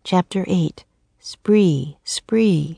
Chapter 8. Spree, Spree.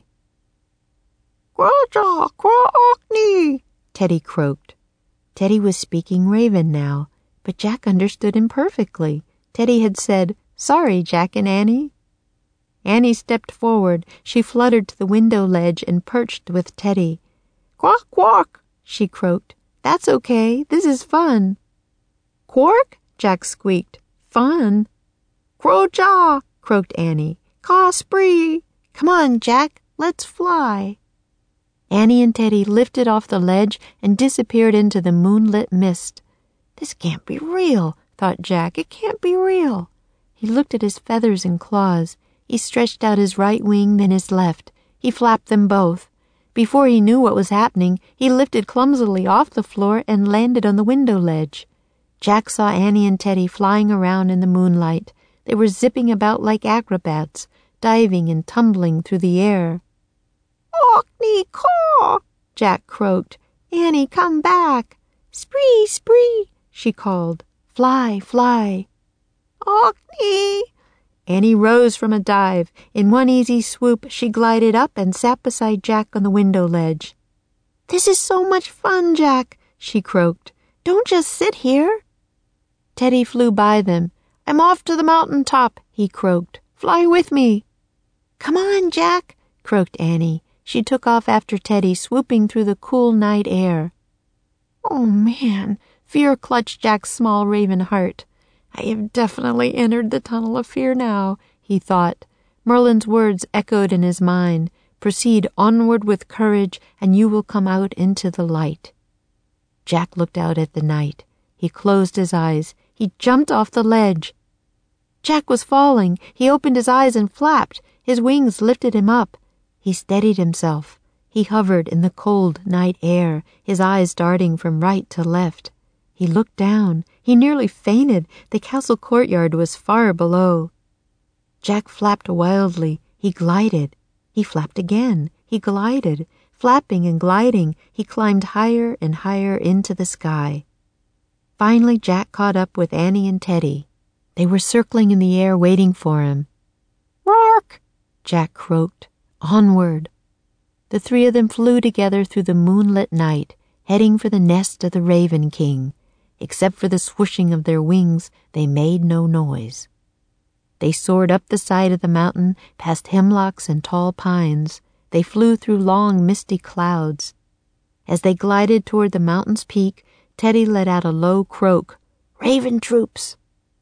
"Quaja, quackney," Teddy croaked. Teddy was speaking Raven now, but Jack understood him perfectly. Teddy had said, "Sorry, Jack and Annie." Annie stepped forward. She fluttered to the window ledge and perched with Teddy. "Quack, quack," she croaked. "That's okay. This is fun." "Quark?" Jack squeaked. "Fun." "Quaja," croaked Annie. "Caw spree." "Come on, Jack. Let's fly." Annie and Teddy lifted off the ledge and disappeared into the moonlit mist. "This can't be real," thought Jack. "It can't be real." He looked at his feathers and claws. He stretched out his right wing, then his left. He flapped them both. Before he knew what was happening, he lifted clumsily off the floor and landed on the window ledge. Jack saw Annie and Teddy flying around in the moonlight. They were zipping about like acrobats, diving and tumbling through the air. "Ockney caw," Jack croaked. "Annie, come back." "Spree, spree," she called. "Fly, fly." "Ockney." Annie rose from a dive. In one easy swoop, she glided up and sat beside Jack on the window ledge. "This is so much fun, Jack," she croaked. "Don't just sit here." Teddy flew by them. "I'm off to the mountain top," he croaked. "Fly with me." "Come on, Jack," croaked Annie. She took off after Teddy, swooping through the cool night air. Oh, man, fear clutched Jack's small raven heart. "I have definitely entered the tunnel of fear now," he thought. Merlin's words echoed in his mind. "Proceed onward with courage, and you will come out into the light." Jack looked out at the night. He closed his eyes. He jumped off the ledge. Jack was falling. He opened his eyes and flapped. His wings lifted him up. He steadied himself. He hovered in the cold night air, his eyes darting from right to left. He looked down. He nearly fainted. The castle courtyard was far below. Jack flapped wildly. He glided. He flapped again. He glided. Flapping and gliding, he climbed higher and higher into the sky. Finally, Jack caught up with Annie and Teddy. They were circling in the air waiting for him. "Rock," Jack croaked. "Onward." The three of them flew together through the moonlit night, heading for the nest of the Raven King. Except for the swooshing of their wings, they made no noise. They soared up the side of the mountain, past hemlocks and tall pines. They flew through long, misty clouds. As they glided toward the mountain's peak, Teddy let out a low croak. "Raven troops!"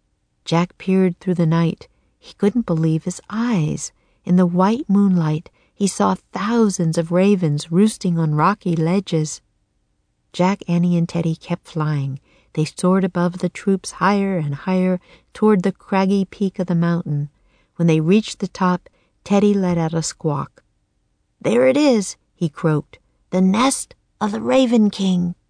Jack peered through the night. He couldn't believe his eyes. In the white moonlight, he saw thousands of ravens roosting on rocky ledges. Jack, Annie, and Teddy kept flying. They soared above the troops higher and higher toward the craggy peak of the mountain. When they reached the top, Teddy let out a squawk. "There it is," he croaked. "The nest of the Raven King."